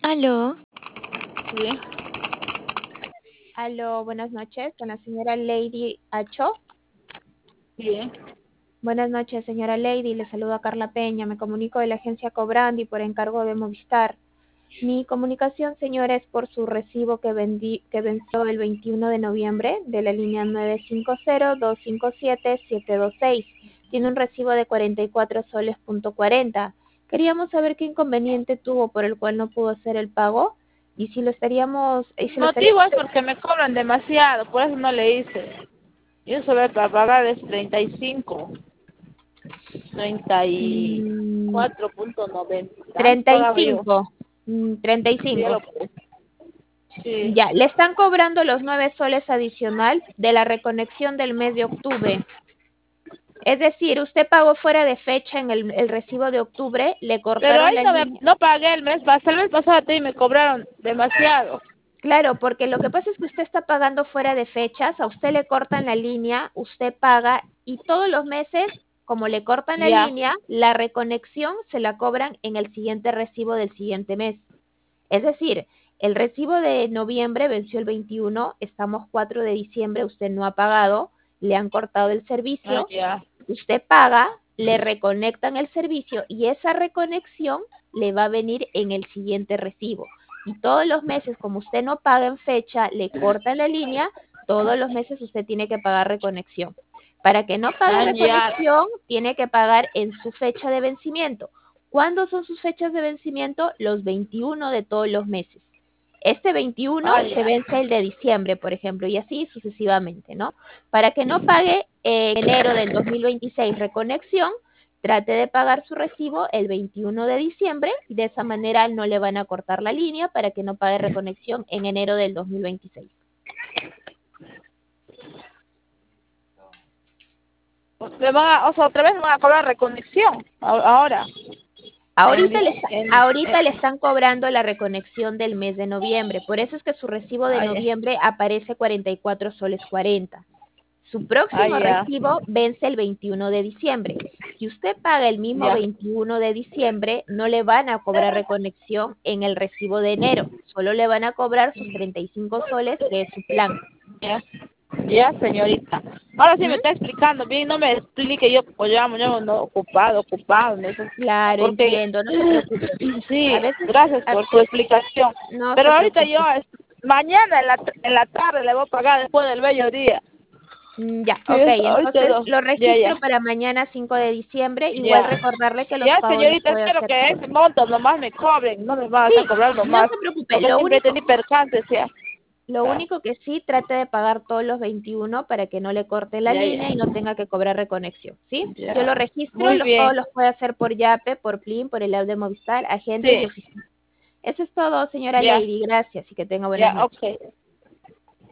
Aló, Sí, Aló, buenas noches, con la señora Lady Acho. sí. Buenas noches, señora Lady, le saluda Carla Peña, me comunico de la agencia Cobrandi por encargo de Movistar. Mi comunicación, señora, es por su recibo que venció el 21 de noviembre de la línea 950-257-726. Tiene un recibo de 44 soles.40. Queríamos saber qué inconveniente tuvo por el cual no pudo hacer el pago y si lo estaríamos... Y si El lo motivo estaríamos es porque me cobran demasiado, por eso no le hice. Yo solo para pagar es 35, mm, 34.90. ¿Tanto Treinta y pagaba yo? cinco, treinta y Sí, ya cinco. lo puse. Sí. Ya, le están cobrando los 9 soles adicional de la reconexión del mes de octubre. Es decir, usted pagó fuera de fecha en el recibo de octubre, le Pero cortaron ahí la línea. no pagué el mes pasado y me cobraron demasiado. Claro, porque lo que pasa es que usted está pagando fuera de fechas, a usted le cortan la línea, usted paga y todos los meses, como le cortan la Ya, línea, la reconexión se la cobran en el siguiente recibo del siguiente mes. Es decir, el recibo de noviembre venció el 21, estamos 4 de diciembre, usted no ha pagado, le han cortado el servicio, ya. usted paga, le reconectan el servicio y esa reconexión le va a venir en el siguiente recibo. Y todos los meses, como usted no paga en fecha, le cortan la línea, todos los meses usted tiene que pagar reconexión. Para que no pague Ya. reconexión, tiene que pagar en su fecha de vencimiento. ¿Cuándo son sus fechas de vencimiento? Los 21 de todos los meses. Este 21 se Ya. vence el de diciembre, por ejemplo, y así sucesivamente, ¿no? Para que no pague en enero del 2026 reconexión, trate de pagar su recibo el 21 de diciembre y de esa manera no le van a cortar la línea para que no pague reconexión en enero del 2026. O sea, otra vez me van a cobrar reconexión. Ahora. Ahorita le están cobrando la reconexión del mes de noviembre, por eso es que su recibo de Ay, noviembre aparece 44 soles 40. Su próximo ya. recibo vence el 21 de diciembre. Si usted paga el mismo Ya. 21 de diciembre, no le van a cobrar reconexión en el recibo de enero, solo le van a cobrar sus 35 soles, que es su plan. Ya. Ya, señorita. Ahora sí ¿Mm? me está explicando bien, no me explique yo, pues yo no, ocupado, no sé. Claro, Porque, entiendo, no se preocupe. sí, A veces, gracias a- por su explicación. no Pero se ahorita yo, preocupe. mañana en la tarde le voy a pagar después del mediodía. Ya, Sí, ok, ahorita entonces no. lo Ya, ya, registro para mañana 5 de diciembre. Igual ya. recordarle que los Ya, pagos los señorita, puede espero hacer. que ese monto nomás me cobren, no me van a estar Sí, cobrando no más. se preocupe. Porque siempre tení percances, ya. Lo único que sí, trate de pagar todos los 21 para que no le corte la Ya, línea y ya. no tenga que cobrar reconexión, ¿sí? Yo lo Ya. registro, Muy los bien. pagos los puede hacer por Yape, por Plin, por el app de Movistar, agentes y Sí, oficina. Eso es todo, señora ya, Lady. Gracias y que tenga buenas ya, noches. ok.